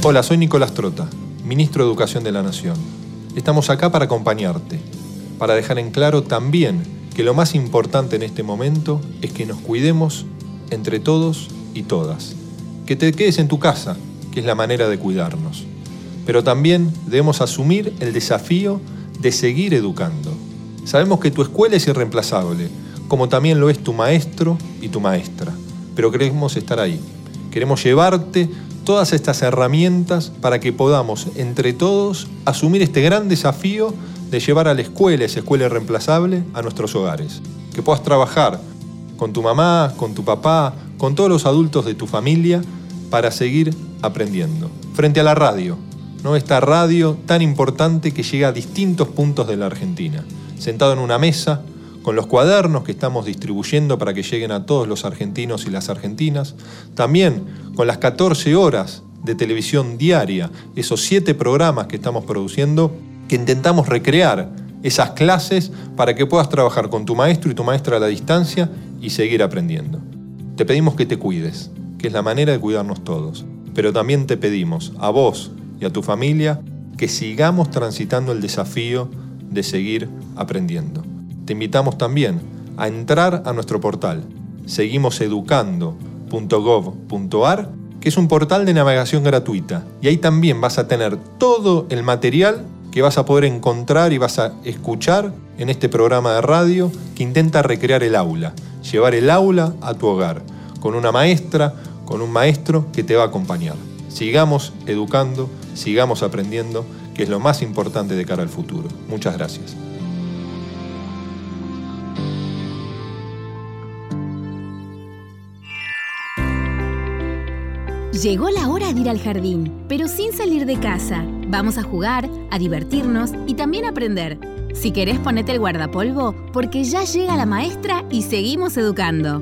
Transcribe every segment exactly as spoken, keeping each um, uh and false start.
Hola, soy Nicolás Trota, Ministro de Educación de la Nación. Estamos acá para acompañarte, para dejar en claro también que lo más importante en este momento es que nos cuidemos entre todos y todas. Que te quedes en tu casa, que es la manera de cuidarnos. Pero también debemos asumir el desafío de seguir educando. Sabemos que tu escuela es irreemplazable, como también lo es tu maestro y tu maestra. Pero queremos estar ahí. Queremos llevarte todas estas herramientas para que podamos, entre todos, asumir este gran desafío de llevar a la escuela, esa escuela irreemplazable, a nuestros hogares. Que puedas trabajar con tu mamá, con tu papá, con todos los adultos de tu familia para seguir aprendiendo. Frente a la radio, ¿no? Esta radio tan importante que llega a distintos puntos de la Argentina. Sentado en una mesa, con los cuadernos que estamos distribuyendo para que lleguen a todos los argentinos y las argentinas, también con las catorce horas de televisión diaria, esos siete programas que estamos produciendo, que intentamos recrear esas clases para que puedas trabajar con tu maestro y tu maestra a la distancia y seguir aprendiendo. Te pedimos que te cuides, que es la manera de cuidarnos todos, pero también te pedimos a vos y a tu familia que sigamos transitando el desafío de seguir aprendiendo. Te invitamos también a entrar a nuestro portal seguimoseducando punto gov punto ar, que es un portal de navegación gratuita, y ahí también vas a tener todo el material que vas a poder encontrar y vas a escuchar en este programa de radio que intenta recrear el aula, llevar el aula a tu hogar, con una maestra, con un maestro que te va a acompañar. Sigamos educando, sigamos aprendiendo, que es lo más importante de cara al futuro. Muchas gracias. Llegó la hora de ir al jardín, pero sin salir de casa. Vamos a jugar, a divertirnos y también a aprender. Si querés, ponete el guardapolvo, porque ya llega la maestra y seguimos educando.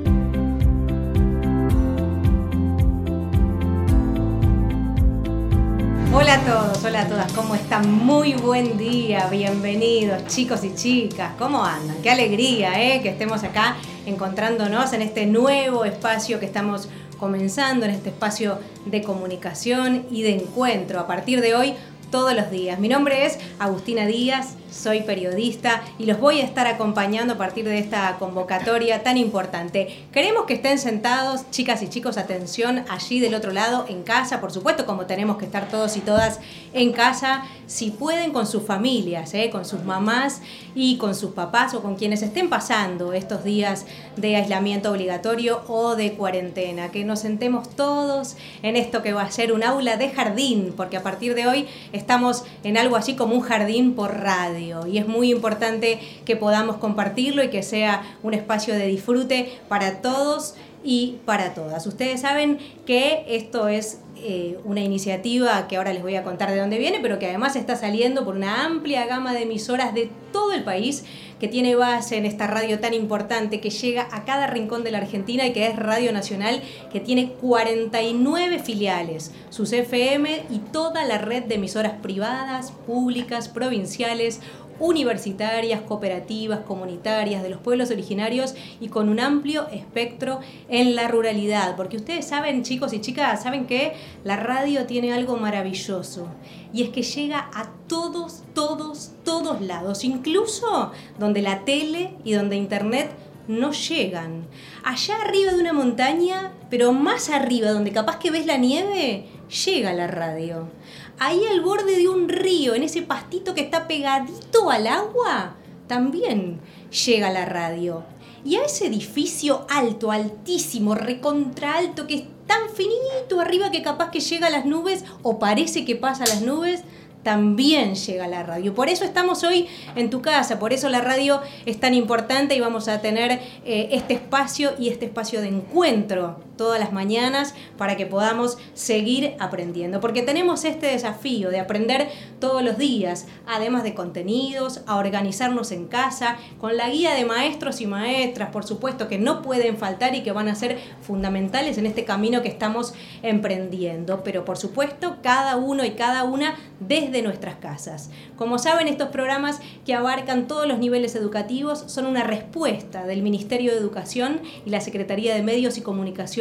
Hola a todos, hola a todas, ¿cómo están? Muy buen día, bienvenidos chicos y chicas, ¿cómo andan? Qué alegría, ¿eh? Que estemos acá encontrándonos en este nuevo espacio que estamos comenzando, en este espacio de comunicación y de encuentro a partir de hoy, todos los días. Mi nombre es Agustina Díaz, soy periodista y los voy a estar acompañando a partir de esta convocatoria tan importante. Queremos que estén sentados, chicas y chicos, atención, allí del otro lado, en casa, por supuesto, como tenemos que estar todos y todas en casa, si pueden con sus familias, ¿eh? Con sus mamás y con sus papás o con quienes estén pasando estos días de aislamiento obligatorio o de cuarentena. Que nos sentemos todos en esto que va a ser un aula de jardín, porque a partir de hoy estamos en algo así como un jardín por radio. Y es muy importante que podamos compartirlo y que sea un espacio de disfrute para todos y para todas. Ustedes saben que esto es eh, una iniciativa que ahora les voy a contar de dónde viene, pero que además está saliendo por una amplia gama de emisoras de todo el país, que tiene base en esta radio tan importante que llega a cada rincón de la Argentina y que es Radio Nacional, que tiene cuarenta y nueve filiales, sus F M y toda la red de emisoras privadas, públicas, provinciales, universitarias, cooperativas, comunitarias, de los pueblos originarios y con un amplio espectro en la ruralidad. Porque ustedes saben, chicos y chicas, saben que la radio tiene algo maravilloso y es que llega a todos, todos, todos lados, incluso donde la tele y donde internet no llegan. Allá arriba de una montaña, pero más arriba, donde capaz que ves la nieve, llega la radio. Ahí al borde de un río, en ese pastito que está pegadito al agua, también llega la radio. Y a ese edificio alto, altísimo, recontra alto, que es tan finito arriba que capaz que llega a las nubes, o parece que pasa a las nubes, también llega la radio. Por eso estamos hoy en tu casa, por eso la radio es tan importante y vamos a tener eh, este espacio y este espacio de encuentro todas las mañanas para que podamos seguir aprendiendo. Porque tenemos este desafío de aprender todos los días, además de contenidos, a organizarnos en casa, con la guía de maestros y maestras, por supuesto, que no pueden faltar y que van a ser fundamentales en este camino que estamos emprendiendo. Pero por supuesto, cada uno y cada una desde nuestras casas. Como saben, estos programas que abarcan todos los niveles educativos son una respuesta del Ministerio de Educación y la Secretaría de Medios y Comunicación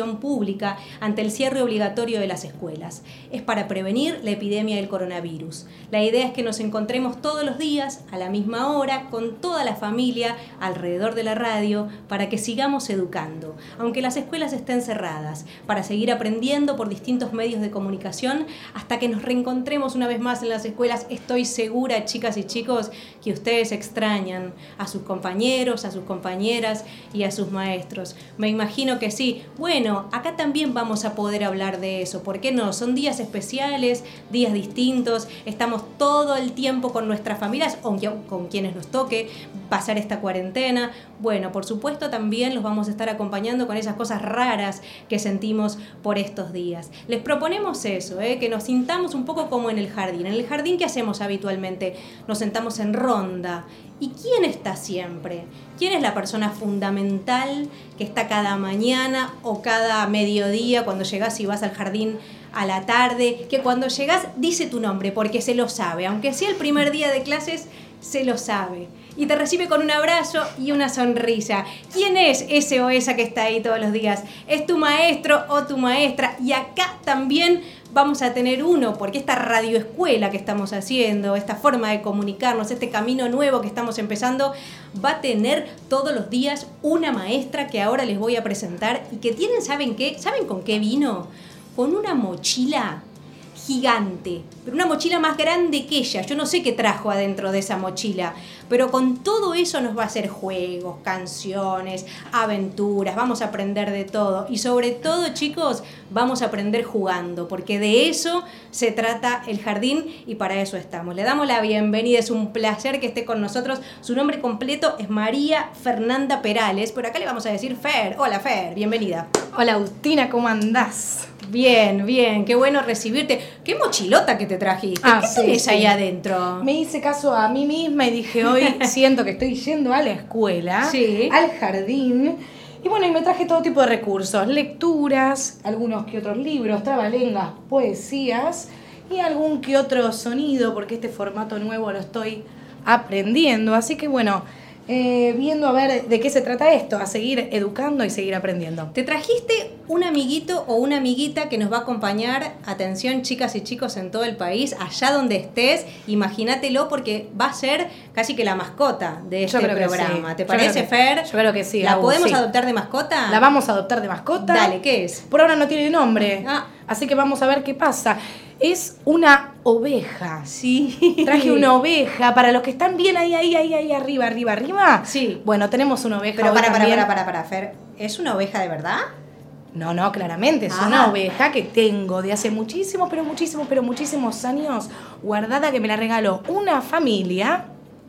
educación pública ante el cierre obligatorio de las escuelas. Es para prevenir la epidemia del coronavirus. La idea es que nos encontremos todos los días, a la misma hora, con toda la familia, alrededor de la radio, para que sigamos educando, aunque las escuelas estén cerradas, para seguir aprendiendo por distintos medios de comunicación, hasta que nos reencontremos una vez más en las escuelas. Estoy segura, chicas y chicos, que ustedes extrañan a sus compañeros, a sus compañeras y a sus maestros. Me imagino que sí. Bueno, acá también vamos a poder hablar de eso. ¿Por qué no? Son días especiales, días distintos. Estamos todo el tiempo con nuestras familias, o con quienes nos toque pasar esta cuarentena. Bueno, por supuesto también los vamos a estar acompañando con esas cosas raras que sentimos por estos días. Les proponemos eso, ¿eh? Que nos sintamos un poco como en el jardín. En el jardín, ¿qué hacemos habitualmente? Nos sentamos en ronda. ¿Y quién está siempre? ¿Quién es la persona fundamental que está cada mañana o cada mediodía cuando llegás y vas al jardín a la tarde? Que cuando llegás dice tu nombre porque se lo sabe, aunque sea el primer día de clases, se lo sabe. Y te recibe con un abrazo y una sonrisa. ¿Quién es ese o esa que está ahí todos los días? ¿Es tu maestro o tu maestra? Y acá también vamos a tener uno, porque esta radioescuela que estamos haciendo, esta forma de comunicarnos, este camino nuevo que estamos empezando, va a tener todos los días una maestra que ahora les voy a presentar y que tienen, ¿saben qué? ¿Saben con qué vino? Con una mochila gigante, pero una mochila más grande que ella. Yo no sé qué trajo adentro de esa mochila, pero con todo eso nos va a hacer juegos, canciones, aventuras, vamos a aprender de todo. Y sobre todo, chicos, vamos a aprender jugando, porque de eso se trata el jardín y para eso estamos. Le damos la bienvenida, es un placer que esté con nosotros. Su nombre completo es María Fernanda Perales, pero acá le vamos a decir Fer. Hola, Fer, bienvenida. Hola, Agustina, ¿cómo andás? Bien, bien, qué bueno recibirte. Qué mochilota que te trajiste. Ah, ¿Qué sí, tenés sí. ahí adentro? Me hice caso a mí misma y dije, hoy siento que estoy yendo a la escuela, Sí. al jardín. Y bueno, y me traje todo tipo de recursos, lecturas, algunos que otros libros, trabalenguas, poesías y algún que otro sonido, porque este formato nuevo lo estoy aprendiendo. Así que bueno, eh, viendo a ver de qué se trata esto, a seguir educando y seguir aprendiendo. Te trajiste un amiguito o una amiguita que nos va a acompañar, atención chicas y chicos en todo el país, allá donde estés, imagínatelo porque va a ser casi que la mascota de este Yo creo que programa. sí. ¿Te Yo parece, creo que- Fer? yo creo que sí, ¿La Agus, podemos sí. adoptar de mascota? La vamos a adoptar de mascota. Dale, ¿qué es? Por ahora no tiene nombre, Ah. así que vamos a ver qué pasa. Es una oveja. Sí. Traje una oveja. Para los que están bien ahí, ahí, ahí, ahí, arriba, arriba, arriba. Sí. Bueno, tenemos una oveja. Pero hoy para, para, también. para, para, para, Fer. ¿Es una oveja de verdad? No, no, claramente. Es Ajá. una oveja que tengo de hace muchísimos, pero muchísimos, pero muchísimos años guardada, que me la regaló una familia.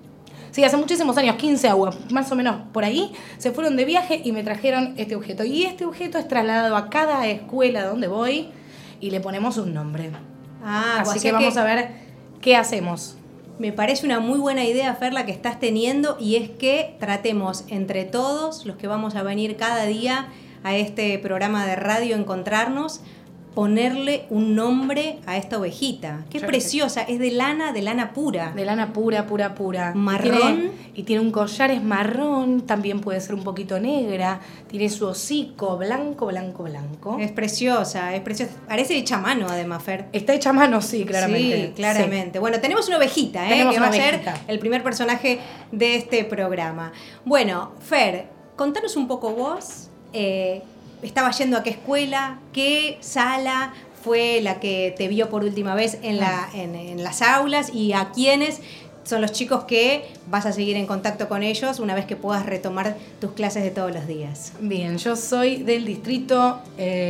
Sí, hace muchísimos años, quince aguas, más o menos por ahí, se fueron de viaje y me trajeron este objeto. Y este objeto es trasladado a cada escuela donde voy y le ponemos un nombre. Ah, Así o que sea vamos a ver qué hacemos. Me parece una muy buena idea, Fer, la que estás teniendo, y es que tratemos entre todos, los que vamos a venir cada día a este programa de radio, encontrarnos, ponerle un nombre a esta ovejita. Qué Yo preciosa, es de lana, de lana pura. De lana pura, pura, pura. Marrón. Y tiene, y tiene un collar, es marrón, también puede ser un poquito negra. Tiene su hocico blanco, blanco, blanco. Es preciosa, es preciosa. Parece hecha a mano, además, Fer. Está hecha a mano, sí, claramente. Sí, claramente. Bueno, tenemos una ovejita, ¿eh? Tenemos que va una a ser ovejita. el primer personaje de este programa. Bueno, Fer, contanos un poco vos. Eh, ¿Estaba yendo a qué escuela? ¿Qué sala fue la que te vio por última vez en, la, en, en las aulas? ¿Y a quiénes son los chicos que vas a seguir en contacto con ellos una vez que puedas retomar tus clases de todos los días? Bien, yo soy del distrito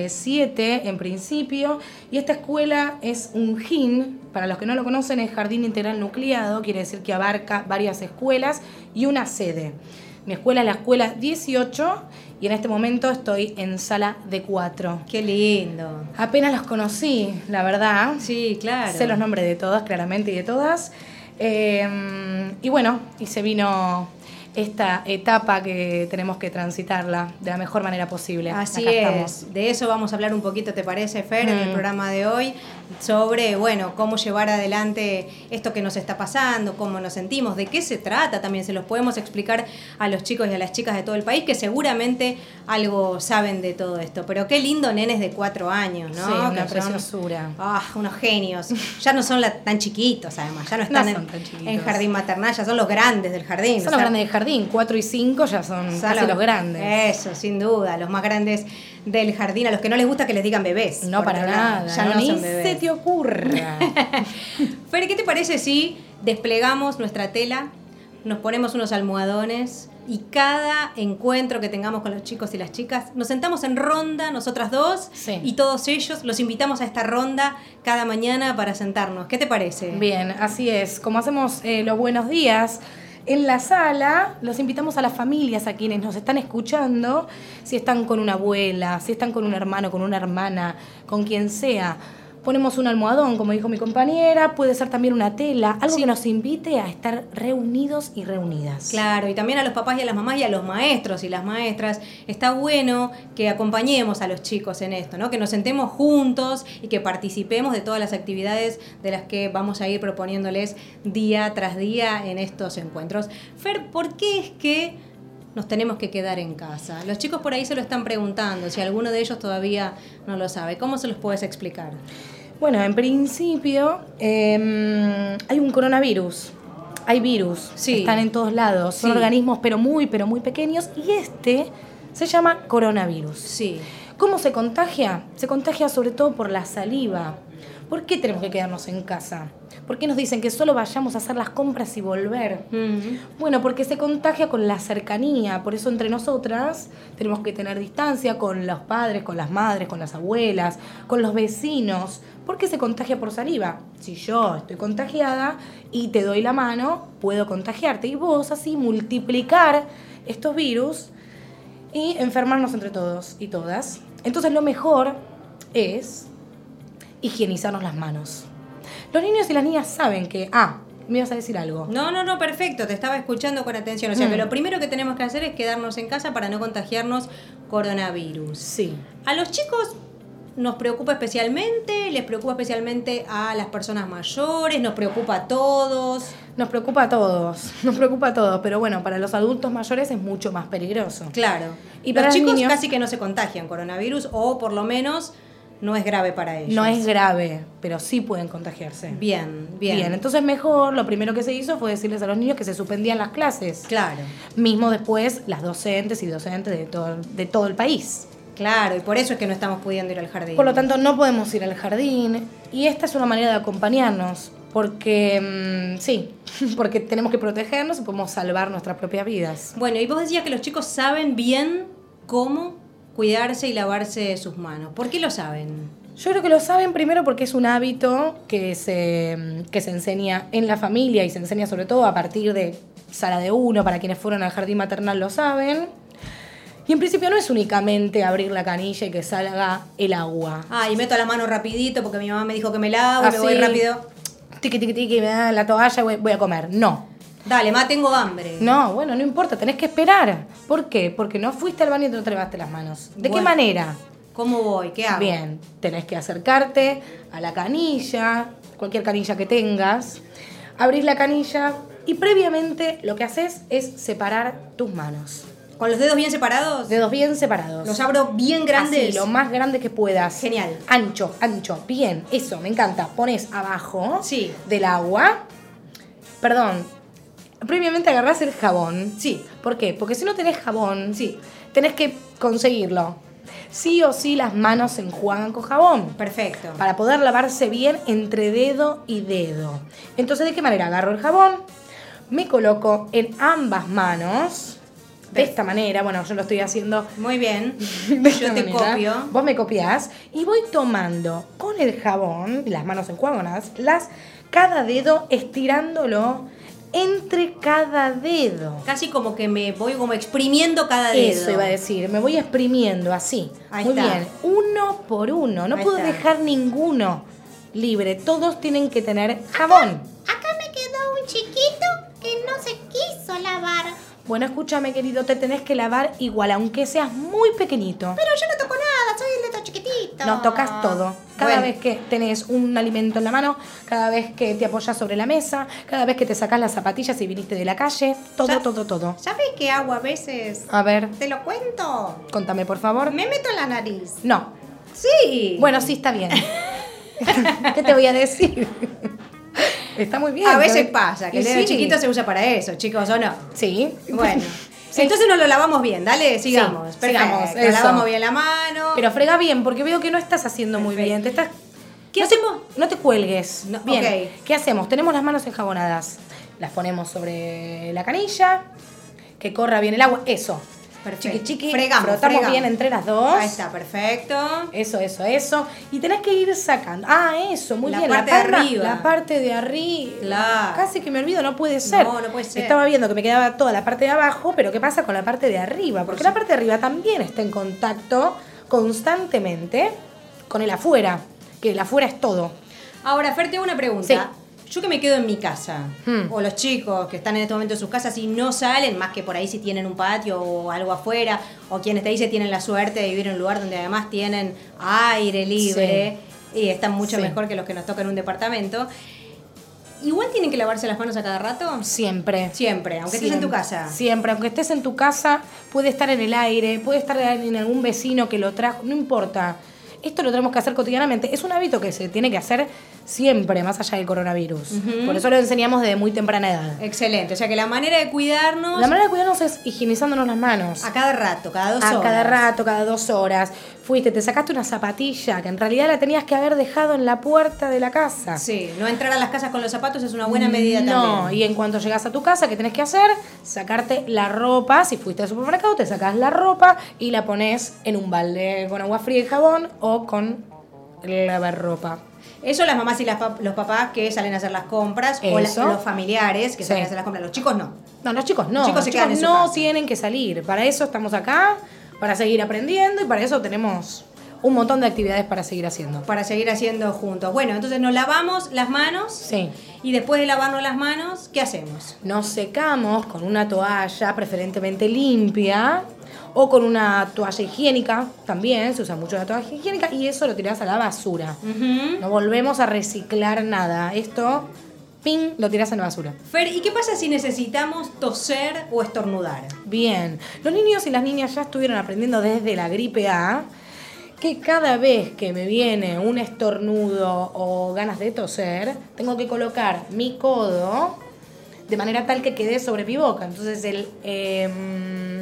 siete en principio y esta escuela es un J I N, para los que no lo conocen es Jardín Integral Nucleado, quiere decir que abarca varias escuelas y una sede. Mi escuela es la escuela dieciocho y en este momento estoy en sala de cuatro. ¡Qué lindo! Apenas los conocí, la verdad. Sí, claro. Sé los nombres de todas, claramente, y de todas. Eh, y bueno, y se vino esta etapa que tenemos que transitarla de la mejor manera posible. Así Acá es, estamos. de eso vamos a hablar un poquito, ¿te parece, Fer, mm. en el programa de hoy? Sobre, bueno, cómo llevar adelante esto que nos está pasando, cómo nos sentimos, de qué se trata, también se los podemos explicar a los chicos y a las chicas de todo el país que seguramente algo saben de todo esto. Pero qué lindo nenes de cuatro años, ¿no? Sí, una que preciosura. Son, ah, unos genios. Ya no son la, tan chiquitos, además, ya no están no en, en jardín maternal, ya son los grandes del jardín. Son o sea, los grandes del jardín, cuatro y cinco ya son, son casi los, los grandes. Eso, sin duda, los más grandes del jardín, a los que no les gusta que les digan bebés. No, para nada, ya no, no ni son bebés. se te ocurra. Fer, ¿qué te parece si desplegamos nuestra tela, nos ponemos unos almohadones y cada encuentro que tengamos con los chicos y las chicas, nos sentamos en ronda, nosotras dos, sí. y todos ellos, los invitamos a esta ronda cada mañana para sentarnos? ¿Qué te parece? Bien, así es. Como hacemos eh, los buenos días en la sala, los invitamos a las familias, a quienes nos están escuchando, si están con una abuela, si están con un hermano, con una hermana, con quien sea. Ponemos un almohadón, como dijo mi compañera, puede ser también una tela, algo sí. que nos invite a estar reunidos y reunidas. Claro, y también a los papás y a las mamás y a los maestros y las maestras. Está bueno que acompañemos a los chicos en esto, ¿no? Que nos sentemos juntos y que participemos de todas las actividades de las que vamos a ir proponiéndoles día tras día en estos encuentros. Fer, ¿por qué es que nos tenemos que quedar en casa? Los chicos por ahí se lo están preguntando, si alguno de ellos todavía no lo sabe. ¿Cómo se los puedes explicar? Bueno, en principio eh, hay un coronavirus, hay virus, sí. están en todos lados, son sí. organismos pero muy, pero muy pequeños y este se llama coronavirus. Sí. ¿Cómo se contagia? Se contagia sobre todo por la saliva. ¿Por qué tenemos que quedarnos en casa? ¿Por qué nos dicen que solo vayamos a hacer las compras y volver? Uh-huh. Bueno, porque se contagia con la cercanía. Por eso entre nosotras tenemos que tener distancia con los padres, con las madres, con las abuelas, con los vecinos. ¿Por qué se contagia por saliva? Si yo estoy contagiada y te doy la mano, puedo contagiarte. Y vos así multiplicar estos virus y enfermarnos entre todos y todas. Entonces lo mejor es higienizarnos las manos. Los niños y las niñas saben que... Ah, me ibas a decir algo. No, no, no, perfecto, te estaba escuchando con atención. O sea, mm. que lo primero que tenemos que hacer es quedarnos en casa para no contagiarnos coronavirus. Sí. A los chicos nos preocupa especialmente, les preocupa especialmente a las personas mayores, nos preocupa a todos. Nos preocupa a todos, nos preocupa a todos, pero bueno, para los adultos mayores es mucho más peligroso. Claro. Y los para chicos niños, casi que no se contagian coronavirus, o por lo menos no es grave para ellos. No es grave, pero sí pueden contagiarse. Bien, bien. Bien, entonces mejor, lo primero que se hizo fue decirles a los niños que se suspendían las clases. Claro. Mismo después las docentes y docentes de todo, de todo el país. Claro, y por eso es que no estamos pudiendo ir al jardín. Por lo tanto, no podemos ir al jardín. Y esta es una manera de acompañarnos. Porque, mmm, sí, porque tenemos que protegernos y podemos salvar nuestras propias vidas. Bueno, y vos decías que los chicos saben bien cómo cuidarse y lavarse sus manos. ¿Por qué lo saben? Yo creo que lo saben primero porque es un hábito que se, que se enseña en la familia y se enseña sobre todo a partir de sala de uno. Para quienes fueron al jardín maternal lo saben. Y en principio no es únicamente abrir la canilla y que salga el agua. Ah, y meto la mano rapidito porque mi mamá me dijo que me lavo, Así, me voy rápido. Tiqui, tiqui, tiqui, me da la toalla y voy, voy a comer. No. Dale, ma, tengo hambre. No, bueno, no importa, tenés que esperar. ¿Por qué? Porque no fuiste al baño y no te lavaste las manos. ¿De bueno, qué manera? ¿Cómo voy? ¿Qué hago? Bien, tenés que acercarte a la canilla, cualquier canilla que tengas, abrís la canilla y previamente lo que haces es separar tus manos. ¿Con los dedos bien separados? Dedos bien separados. ¿Los abro bien grandes? Así, lo más grande que puedas. Genial. Ancho, ancho, bien, eso, me encanta. Pones abajo sí. del agua, perdón, previamente agarrás el jabón. Sí. ¿Por qué? Porque si no tenés jabón, sí. tenés que conseguirlo. Sí o sí las manos se enjuagan con jabón. Perfecto. Para poder lavarse bien entre dedo y dedo. Entonces, ¿de qué manera? Agarro el jabón, me coloco en ambas manos, de esta manera, bueno, yo lo estoy haciendo. Muy bien. De yo te manera. copio. Vos me copiás y voy tomando con el jabón, las manos enjuagadas, las, cada dedo estirándolo entre cada dedo. Casi como que me voy como exprimiendo cada dedo. Eso iba a decir, me voy exprimiendo así. Ahí Muy está. bien, uno por uno. No Ahí puedo está. dejar ninguno libre. Todos tienen que tener jabón. Acá me quedó un chiquito que no se quiso lavar. Bueno, escúchame, querido, te tenés que lavar igual, aunque seas muy pequeñito. Pero yo no toco nada, soy el dedo chiquitito. No, tocas todo. Cada Bueno. vez que tenés un alimento en la mano, cada vez que te apoyas sobre la mesa, cada vez que te sacás las zapatillas y viniste de la calle, todo, Ya- todo, todo. ¿Sabes qué hago a veces? A ver, ¿Te lo cuento? contame, por favor. Me meto en la nariz. No. Sí. Bueno, sí, está bien. ¿Qué te voy a decir? Está muy bien. a veces ¿sabes? pasa, que Y el dedo sí. chiquito se usa para eso, chicos, ¿o no? Sí. Bueno. Sí. Entonces nos lo lavamos bien, dale, sigamos. Sí, Perfecto. sigamos, Nos eso. lavamos bien la mano. Pero frega bien, porque veo que no estás haciendo muy Perfecto. bien. Te estás... ¿Qué no hacemos? Te, no te cuelgues. No, bien. ok. ¿Qué hacemos? Tenemos las manos enjabonadas. Las ponemos sobre la canilla. Que corra bien el agua. Eso. Perfecto. Chiqui chiqui. Fregamos, Frotamos fregamos. bien entre las dos. Ahí está, perfecto. Eso, eso, eso. Y tenés que ir sacando. Ah, eso, muy La bien. parte la de palma, arriba. La parte de arriba. Claro. Casi que me olvido, no puede ser. No, no puede ser. Estaba viendo que me quedaba toda la parte de abajo, pero ¿qué pasa con la parte de arriba? Porque la parte de arriba también está en contacto constantemente con el afuera. Que el afuera es todo. Ahora, Fer, te hago una pregunta. Yo que me quedo en mi casa, Hmm. o los chicos que están en este momento en sus casas y no salen, más que por ahí si tienen un patio o algo afuera, o quienes te dicen tienen la suerte de vivir en un lugar donde además tienen aire libre y están mucho Sí. mejor que los que nos tocan un departamento, ¿igual tienen que lavarse las manos a cada rato? Siempre. Siempre, aunque estés en tu Siempre. casa. Siempre, aunque estés en tu casa, puede estar en el aire, puede estar en algún vecino que lo trajo, no importa. Esto lo tenemos que hacer cotidianamente. Es un hábito que se tiene que hacer siempre, más allá del coronavirus. Ujú. Por eso lo enseñamos desde muy temprana edad. Excelente, o sea que la manera de cuidarnos La manera de cuidarnos es higienizándonos las manos. a cada rato, cada dos A horas. cada rato, cada dos horas. Fuiste, te sacaste una zapatilla que en realidad la tenías que haber dejado en la puerta de la casa. Sí, no entrar a las casas con los zapatos es una buena medida No, también. y en cuanto llegas a tu casa, ¿qué tenés que hacer? Sacarte la ropa. Si fuiste al supermercado, te sacás la ropa y la pones en un balde con agua fría y jabón o con lavarropa. Eso las mamás y las pap- los papás que salen a hacer las compras o la- Eso. los familiares que Sí. salen a hacer las compras. Los chicos no. No, los chicos no. Los chicos se quedan en su no casa. tienen que salir. Para eso estamos acá, para seguir aprendiendo y para eso tenemos un montón de actividades para seguir haciendo. Para seguir haciendo juntos. Bueno, entonces nos lavamos las manos Sí. y después de lavarnos las manos, ¿qué hacemos? Nos secamos con una toalla preferentemente limpia o con una toalla higiénica, también se usa mucho la toalla higiénica, y eso lo tirás a la basura. Ujú. No volvemos a reciclar nada. Esto, ping, lo tirás en la basura. Fer, ¿y qué pasa si necesitamos toser o estornudar? Bien, los niños y las niñas ya estuvieron aprendiendo desde la gripe A que cada vez que me viene un estornudo o ganas de toser, tengo que colocar mi codo de manera tal que quede sobre mi boca. Entonces el... em,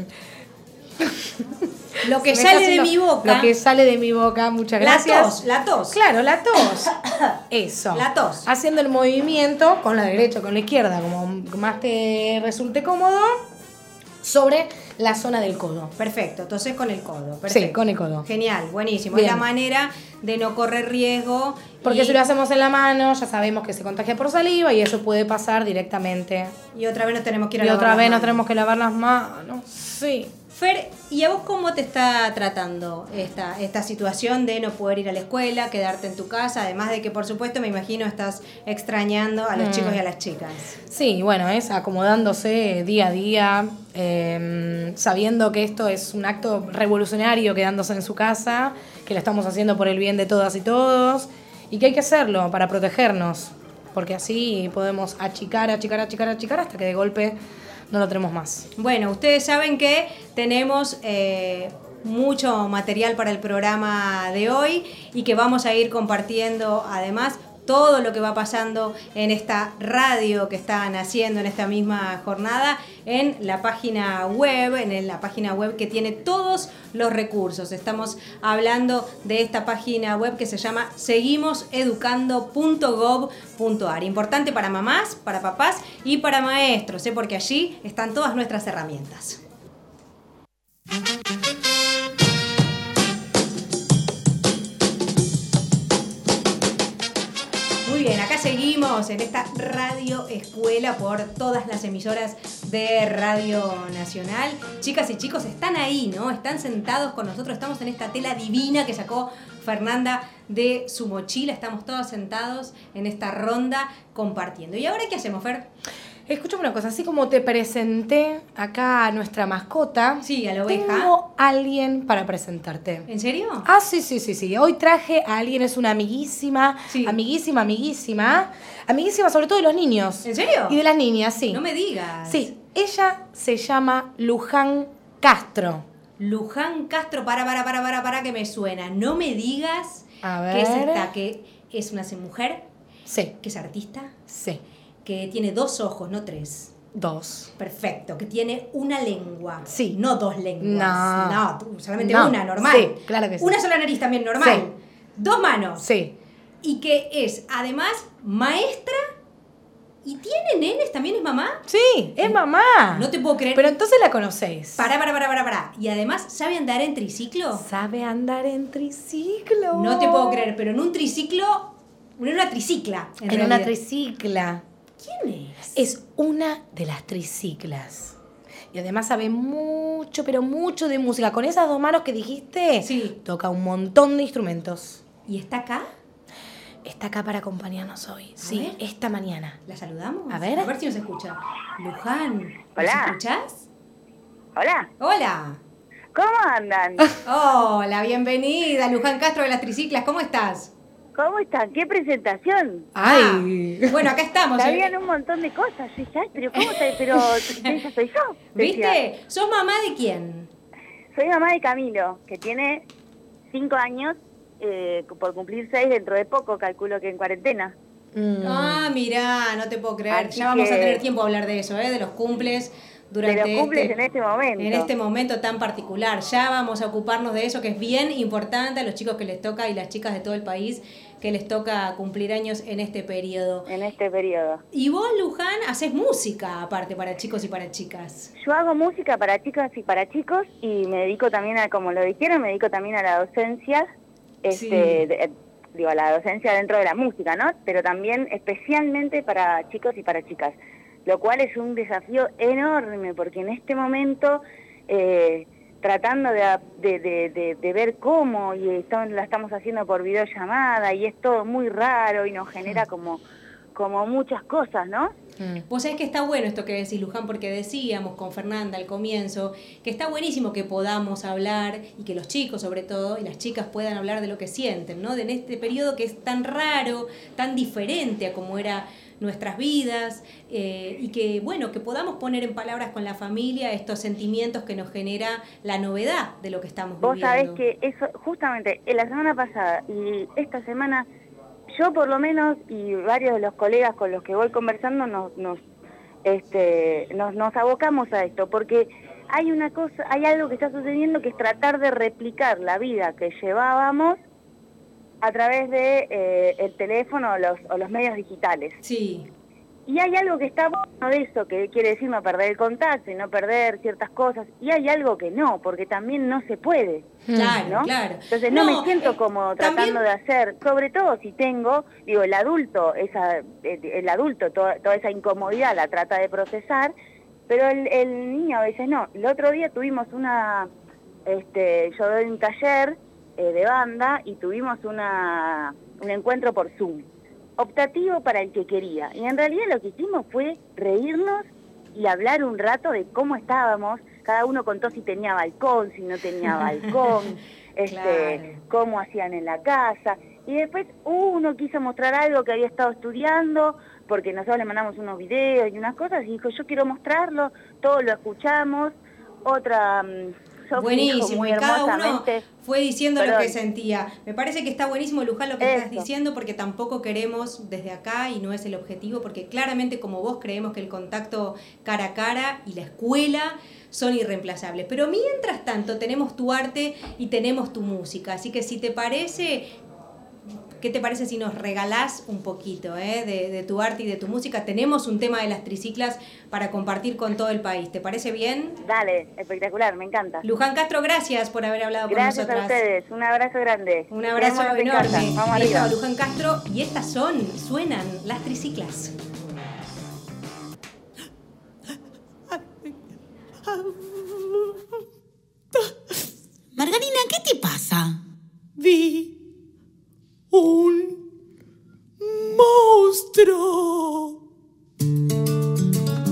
Lo que se me está sale de haciendo- mi boca. Lo que sale de mi boca, muchas La gracias. tos, la tos. Claro, la tos. Eso. La tos. Haciendo el movimiento con la derecha o con la izquierda, como más te resulte cómodo, sobre la zona del codo. Perfecto, toses con el codo. Perfecto. Sí, con el codo. Genial, buenísimo. Bien. Es la manera de no correr riesgo. Porque y, si lo hacemos en la mano, ya sabemos que se contagia por saliva y eso puede pasar directamente. y otra vez nos tenemos que ir a Y lavar otra las vez nos manos. tenemos que lavar las manos. Sí. Fer, ¿y a vos cómo te está tratando esta, esta situación de no poder ir a la escuela, quedarte en tu casa? Además de que, por supuesto, me imagino estás extrañando a los Mm. chicos y a las chicas. Sí, bueno, es acomodándose día a día, eh, sabiendo que esto es un acto revolucionario quedándose en su casa, que lo estamos haciendo por el bien de todas y todos, y que hay que hacerlo para protegernos, porque así podemos achicar, achicar, achicar, achicar hasta que de golpe no lo tenemos más. Bueno, ustedes saben que tenemos eh, mucho material para el programa de hoy y que vamos a ir compartiendo además todo lo que va pasando en esta radio que están haciendo en esta misma jornada en la página web, en la página web que tiene todos los recursos. Estamos hablando de esta página web que se llama seguimos educando punto gob punto ar. Importante para mamás, para papás y para maestros, ¿eh? Porque allí están todas nuestras herramientas. Muy bien, acá seguimos en esta radio escuela por todas las emisoras de Radio Nacional. Chicas y chicos, están ahí, ¿no? Están sentados con nosotros, estamos en esta tela divina que sacó Fernanda de su mochila. Estamos todos sentados en esta ronda compartiendo. ¿Y ahora qué hacemos, Fer? Escúchame una cosa, así como te presenté acá a nuestra mascota, sí, a la oveja, tengo a alguien para presentarte. ¿En serio? Ah, sí, sí, sí, sí. Hoy traje a alguien, es una amiguísima, sí. amiguísima, amiguísima, amiguísima sobre todo de los niños. ¿En serio? Y de las niñas, sí. No me digas. Sí, ella se llama Luján Castro. Luján Castro, para, para, para, para, para, que me suena. No me digas a ver. que es esta, que es una mujer. Sí. Que es artista. Sí. Que tiene dos ojos, no tres. Dos. Perfecto. Que tiene una lengua. Sí. No dos lenguas. No. No, solamente no. una, normal. Sí, claro que sí. Una sola nariz también, normal. Sí. Dos manos. Sí. Y que es, además, maestra. ¿Y tiene nenes? ¿También es mamá? Sí, es mamá. No te puedo creer. Pero entonces la conocéis. Pará, pará, pará, pará, pará. ¿Y además sabe andar en triciclo? Sabe andar en triciclo. No te puedo creer, pero en un triciclo... En una tricicla. En, en una tricicla. ¿Quién es? Es una de las triciclas. Y además sabe mucho, pero mucho de música. Con esas dos manos que dijiste, sí. Toca un montón de instrumentos. ¿Y está acá? Está acá para acompañarnos hoy. A sí, ver. esta mañana. ¿La saludamos? A ver. A ver si nos escucha. Luján, ¿nos Hola. escuchás? Hola. Hola. ¿Cómo andan? Hola, bienvenida, Luján Castro de las Triciclas. ¿Cómo estás? ¿Cómo están? ¡Qué presentación! ¡Ay! Ah, bueno, acá estamos. Sabían un montón de cosas. Yo dije, ay, pero ¿cómo te, pero esa soy yo? ¿Viste? Decía. ¿Sos mamá de quién? Soy mamá de Camilo, que tiene cinco años, eh, por cumplir seis dentro de poco, calculo que en cuarentena. Mm. Ah, mirá, no te puedo creer. Así ya vamos que- a tener tiempo a hablar de eso, ¿eh? De los cumples durante de los cumples este, en este momento. en este momento tan particular. Ya vamos a ocuparnos de eso, que es bien importante a los chicos que les toca y las chicas de todo el país que les toca cumplir años en este periodo. En este periodo. Y vos, Luján, haces música aparte para chicos y para chicas. Yo hago música para chicas y para chicos y me dedico también a, como lo dijeron, me dedico también a la docencia, este, Sí. de- digo, a la docencia dentro de la música, ¿no? Pero también especialmente para chicos y para chicas, lo cual es un desafío enorme porque en este momento, eh, tratando de, de, de, de, de ver cómo, y estamos, la estamos haciendo por videollamada y es todo muy raro y nos genera como, como muchas cosas, ¿no? Mm. Vos sabés que está bueno esto que decís, Luján, porque decíamos con Fernanda al comienzo que está buenísimo que podamos hablar y que los chicos, sobre todo, y las chicas puedan hablar de lo que sienten, ¿no? De en este periodo que es tan raro, tan diferente a como era nuestras vidas, eh, y que, bueno, que podamos poner en palabras con la familia estos sentimientos que nos genera la novedad de lo que estamos Vos viviendo. sabés que eso, justamente, en la semana pasada y esta semana, yo por lo menos y varios de los colegas con los que voy conversando nos nos este nos, nos abocamos a esto, porque hay una cosa, hay algo que está sucediendo que es tratar de replicar la vida que llevábamos a través de eh, el teléfono o los, o los medios digitales. Sí. Y hay algo que está bueno de eso, que quiere decir no perder el contacto y no perder ciertas cosas, y hay algo que no, porque también no se puede. Claro, ¿no? claro. Entonces no, No, me siento eh, como también- tratando de hacer, sobre todo si tengo, digo, el adulto, esa, el, el adulto, toda, toda esa incomodidad la trata de procesar, pero el, el niño a veces no. El otro día tuvimos una, este, yo doy un taller eh, de banda y tuvimos una, un encuentro por Zoom, optativo para el que quería. Y en realidad lo que hicimos fue reírnos y hablar un rato de cómo estábamos. Cada uno contó si tenía balcón, si no tenía balcón, este, Claro. cómo hacían en la casa. Y después uno quiso mostrar algo que había estado estudiando, porque nosotros le mandamos unos videos y unas cosas, y dijo, yo quiero mostrarlo, todos lo escuchamos. Otra, mm, Sofi dijo Buenísimo, muy y cada uno hermosamente, fue diciendo lo Perdón. que sentía. Me parece que está buenísimo, Luján, lo que estás Eso. diciendo, porque tampoco queremos desde acá, y no es el objetivo, porque claramente como vos creemos que el contacto cara a cara y la escuela son irreemplazables. Pero mientras tanto tenemos tu arte y tenemos tu música, así que si te parece... ¿Qué te parece si nos regalás un poquito eh, de, de tu arte y de tu música? Tenemos un tema de las triciclas para compartir con todo el país. ¿Te parece bien? dale, espectacular, me encanta. Luján Castro, gracias por haber hablado Gracias con a nosotras. ustedes, un abrazo grande. Un abrazo Quedémonos en enorme. casa. Vamos Ahí arriba. estaba Luján Castro y estas son, suenan las triciclas. Margarina, ¿qué te pasa? Vi un monstruo.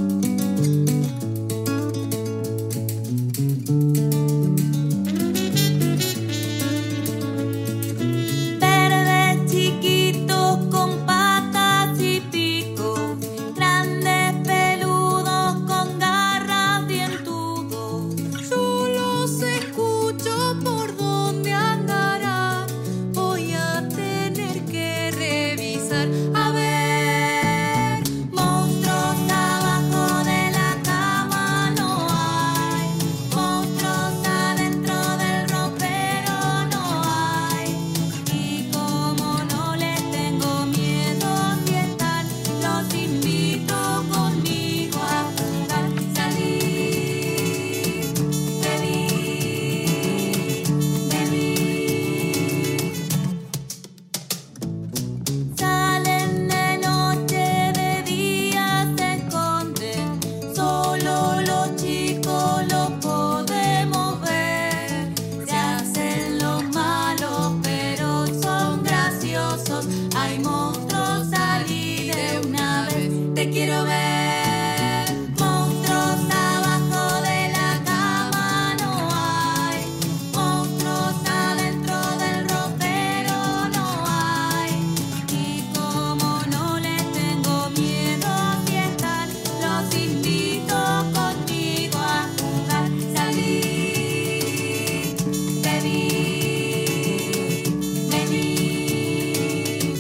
hacer. A ver, monstruos abajo de la cama no hay, monstruos adentro del ropero no hay. Y como no les tengo miedo, si están, los invito conmigo a jugar. Salir, venir, venir. Salen de noche, de día se esconden, solo los chicos los podemos ver. Se hacen los malos, pero son graciosos. Hay monstruos, salí de una vez, te quiero ver. Monstruos abajo de la cama no hay, monstruos adentro del ropero no hay. Y como no les tengo miedo, si están, los invito conmigo a jugar. Salir, venir, venir.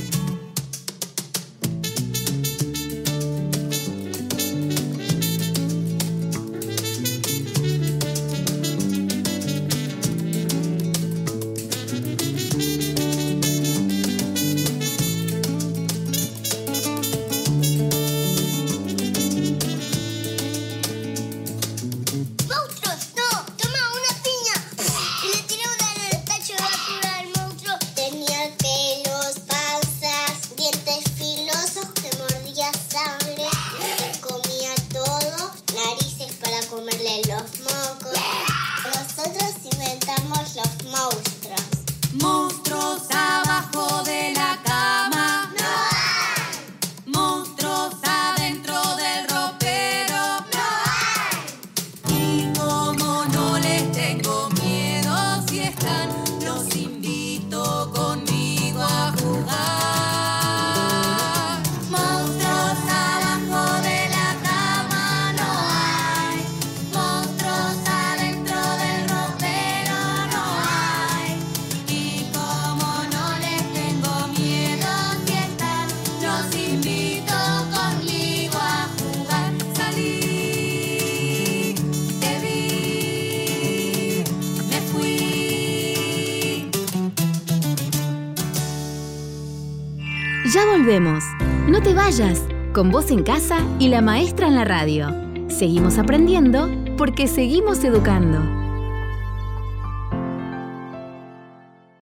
¡Monstruos! ¡No! ¡Toma una piña! Y le tiré una en el pecho de la cura del monstruo. Tenía pelos, panzas, dientes filosos que mordía sangre. Comía todo, narices para comerle los mocos. Nosotros inventamos los monstruos. Monstruos abajo de la cama no hay, monstruos adentro del ropero no hay. Y como no les tengo miedo, si están, los invito conmigo a jugar. Monstruos abajo de la cama no hay, monstruos adentro del ropero no hay. Y como no les tengo miedo, si están, los invito conmigo a jugar. Salí, te vi, me fui. Ya volvemos. No te vayas. Con vos en casa y la maestra en la radio. Seguimos aprendiendo porque seguimos educando.